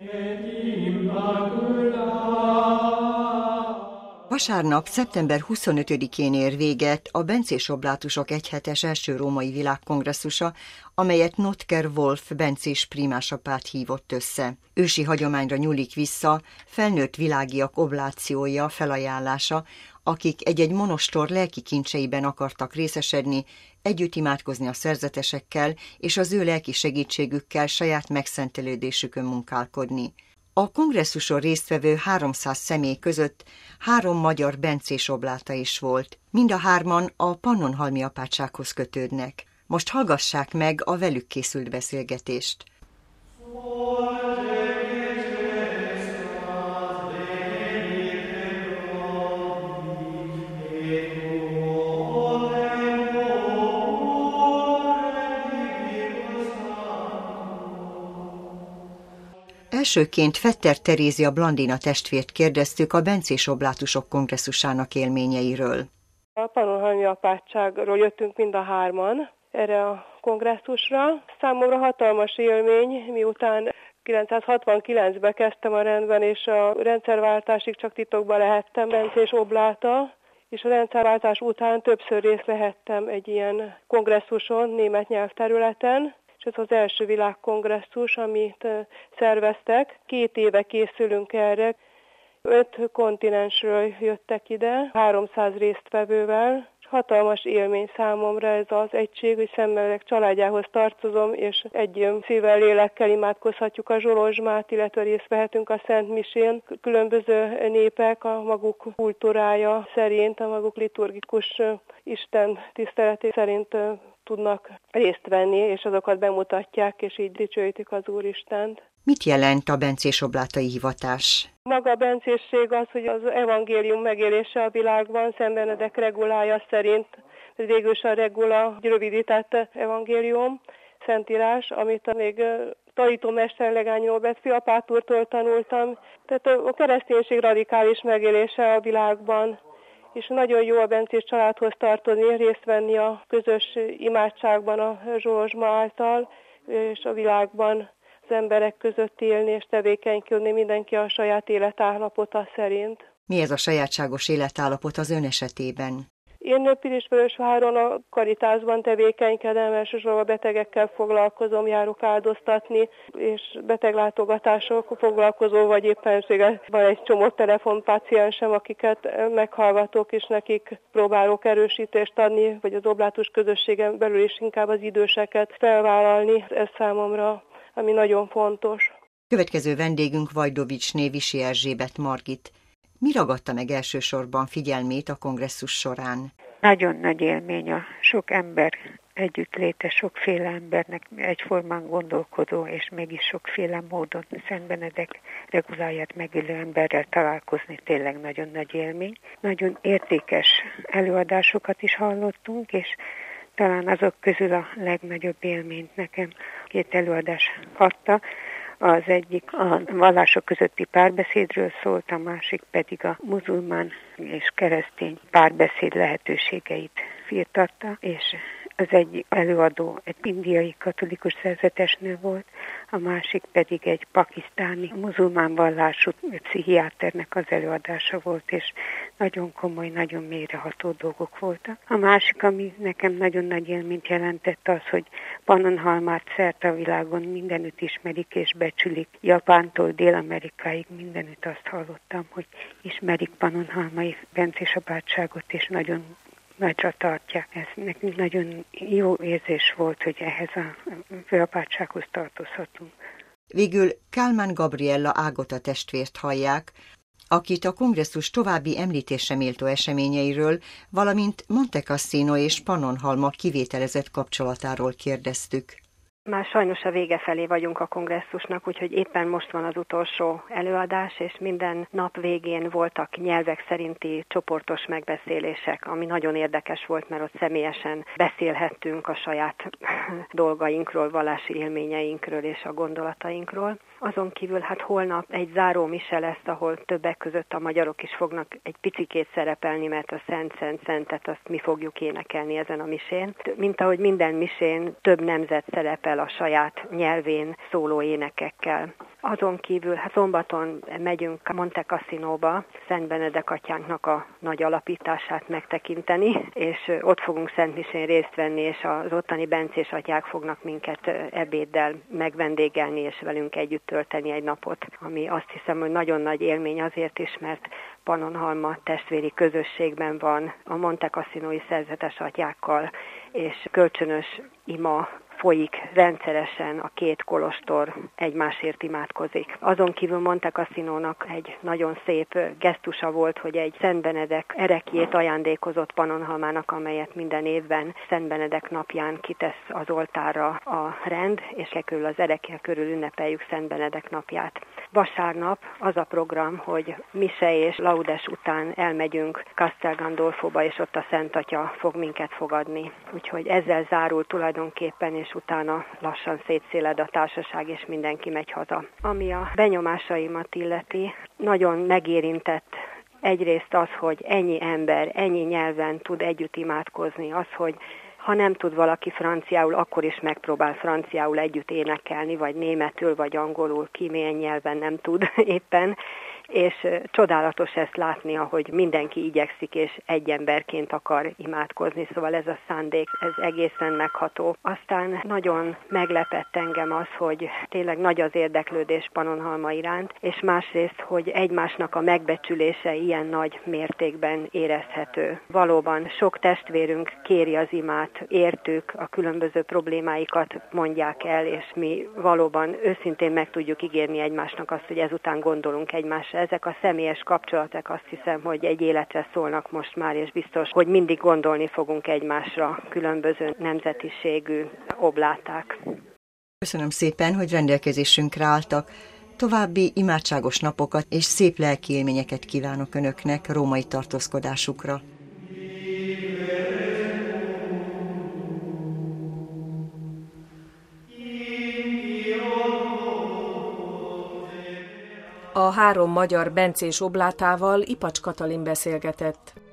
Vasárnap, szeptember 25-én ér véget a bencés oblátusok egyhetes első római világkongresszusa, amelyet Notker Wolf bencés prímásapát hívott össze. Ősi hagyományra nyúlik vissza felnőtt világiak oblációja, felajánlása, akik egy-egy monostor lelki kincseiben akartak részesedni, együtt imádkozni a szerzetesekkel és az ő lelki segítségükkel saját megszentelődésükön munkálkodni. A kongresszuson résztvevő 300 személy között 3 magyar bencés obláta is volt. Mind a 3-an a Pannonhalmi apátsághoz kötődnek. Most hallgassák meg a velük készült beszélgetést. Elsőként Fetter Terézia Blandina testvért kérdeztük a bencés oblátusok kongresszusának élményeiről. A Pannonhalmi apátságról jöttünk mind a 3-an erre a kongresszusra. Számomra hatalmas élmény, miután 969-ben kezdtem a rendben, és a rendszerváltásig csak titokban lehettem bencés obláta, és a rendszerváltás után többször részt vehettem egy ilyen kongresszuson, német nyelvterületen, és ez az első világkongresszus, amit szerveztek. 2 éve készülünk erre. 5 kontinensről jöttek ide, 300 résztvevővel. Hatalmas élmény számomra ez az egység, hogy Szentmeredek családjához tartozom, és egy szívvel, lélekkel imádkozhatjuk a Zsolozsmát, illetve részt vehetünk a Szent Misén. Különböző népek a maguk kultúrája szerint, a maguk liturgikus Isten tiszteleté szerint tudnak részt venni, és azokat bemutatják, és így dicsőítik az Úristent. Mit jelent a bencés oblátai hivatás? Maga a bencésség az, hogy az evangélium megélése a világban, Szent Benedek regulája szerint, végül is a regula, rövidített evangélium, szentírás, amit még tanítómester legány Róbert Fiapát úrtól tanultam. Tehát a kereszténység radikális megélése a világban, és nagyon jó a bencés családhoz tartozni, részt venni a közös imádságban a Zsolozsma által, és a világban az emberek között élni és tevékenykedni mindenki a saját életállapota szerint. Mi ez a sajátságos életállapot az ön esetében? Én Pilisvörösváron a Karitásban tevékenykedem, elsősorban betegekkel foglalkozom, járok áldoztatni, és beteglátogatások foglalkozó, vagy éppenséggel van egy csomó telefonpáciensem, akiket meghallgatok, és nekik próbálok erősítést adni, vagy az oblátus közösségen belül is inkább az időseket felvállalni. Ez számomra, ami nagyon fontos. Következő vendégünk Vajdovicsné Visi Erzsébet Margit. Mi ragadta meg elsősorban figyelmét a kongresszus során? Nagyon nagy élmény a sok ember együttléte, sokféle embernek egyformán gondolkodó, és mégis sokféle módon Szent Benedek reguláját megélő emberrel találkozni tényleg nagyon nagy élmény. Nagyon értékes előadásokat is hallottunk, és talán azok közül a legnagyobb élményt nekem 2 előadás adta. Az egyik a vallások közötti párbeszédről szólt, a másik pedig a muzulmán és keresztény párbeszéd lehetőségeit firtatta, és az egyik előadó egy indiai katolikus szerzetesnő volt, a másik pedig egy pakisztáni muzulmán vallású pszichiáternek az előadása volt, és nagyon komoly, nagyon mélyreható dolgok voltak. A másik, ami nekem nagyon nagy élményt jelentett, az, hogy Pannonhalmát szerte a világon mindenütt ismerik és becsülik. Japántól Dél-Amerikáig mindenütt azt hallottam, hogy ismerik Pannonhalmai bencés apátságot, és nagyon nagyra tartják. Ez nekünk nagyon jó érzés volt, hogy ehhez a főapátsághoz tartozhatunk. Végül Kálmán Gabriella Ágota testvért hallják, akit a kongresszus további említésre méltó eseményeiről, valamint Monte Cassino és Pannonhalma kivételezett kapcsolatáról kérdeztük. Már sajnos a vége felé vagyunk a kongresszusnak, úgyhogy éppen most van az utolsó előadás, és minden nap végén voltak nyelvek szerinti csoportos megbeszélések, ami nagyon érdekes volt, mert ott személyesen beszélhettünk a saját dolgainkról, vallási élményeinkről és a gondolatainkról. Azon kívül holnap egy záró mise lesz, ahol többek között a magyarok is fognak egy picikét szerepelni, mert a Szentet azt mi fogjuk énekelni ezen a misén. Mint ahogy minden misén több nemzet szerepel a saját nyelvén szóló énekekkel. Azon kívül szombaton megyünk Monte Cassinóba, Szent Benedek atyánknak a nagy alapítását megtekinteni, és ott fogunk szentmisén részt venni, és az ottani bencés atyák fognak minket ebéddel megvendégelni, és velünk együtt tölteni egy napot, ami azt hiszem, hogy nagyon nagy élmény azért is, mert Pannonhalma testvéri közösségben van a Monte Cassinói szerzetes atyákkal, és kölcsönös ima folyik rendszeresen, a két kolostor egymásért imádkozik. Azon kívül Monte Cassinónak egy nagyon szép gesztusa volt, hogy egy Szent Benedek ereklyét ajándékozott Pannonhalmának, amelyet minden évben Szent Benedek napján kitesz az oltárra a rend, és körül az erekje körül ünnepeljük Szent Benedek napját. Vasárnap az a program, hogy mise és laudes után elmegyünk Castel Gandolfóba, és ott a Szent Atya fog minket fogadni. Úgyhogy ezzel zárul tulajdonképpen, és utána lassan szétszéled a társaság, és mindenki megy haza. Ami a benyomásaimat illeti, nagyon megérintett egyrészt az, hogy ennyi ember, ennyi nyelven tud együtt imádkozni, az, hogy ha nem tud valaki franciául, akkor is megpróbál franciául együtt énekelni, vagy németül, vagy angolul, ki milyen nyelven nem tud éppen, és csodálatos ezt látni, ahogy mindenki igyekszik, és egy emberként akar imádkozni, szóval ez a szándék, ez egészen megható. Aztán nagyon meglepett engem az, hogy tényleg nagy az érdeklődés Pannonhalma iránt, és másrészt, hogy egymásnak a megbecsülése ilyen nagy mértékben érezhető. Valóban sok testvérünk kéri az imát, értük, a különböző problémáikat mondják el, és mi valóban őszintén meg tudjuk ígérni egymásnak azt, hogy ezután gondolunk egymásra. Ezek a személyes kapcsolatok, azt hiszem, hogy egy életre szólnak most már, és biztos, hogy mindig gondolni fogunk egymásra, különböző nemzetiségű obláták. Köszönöm szépen, hogy rendelkezésünkre álltak. További imádságos napokat és szép lelki élményeket kívánok Önöknek római tartózkodásukra. A három magyar bencés oblátával Ipacs Katalin beszélgetett.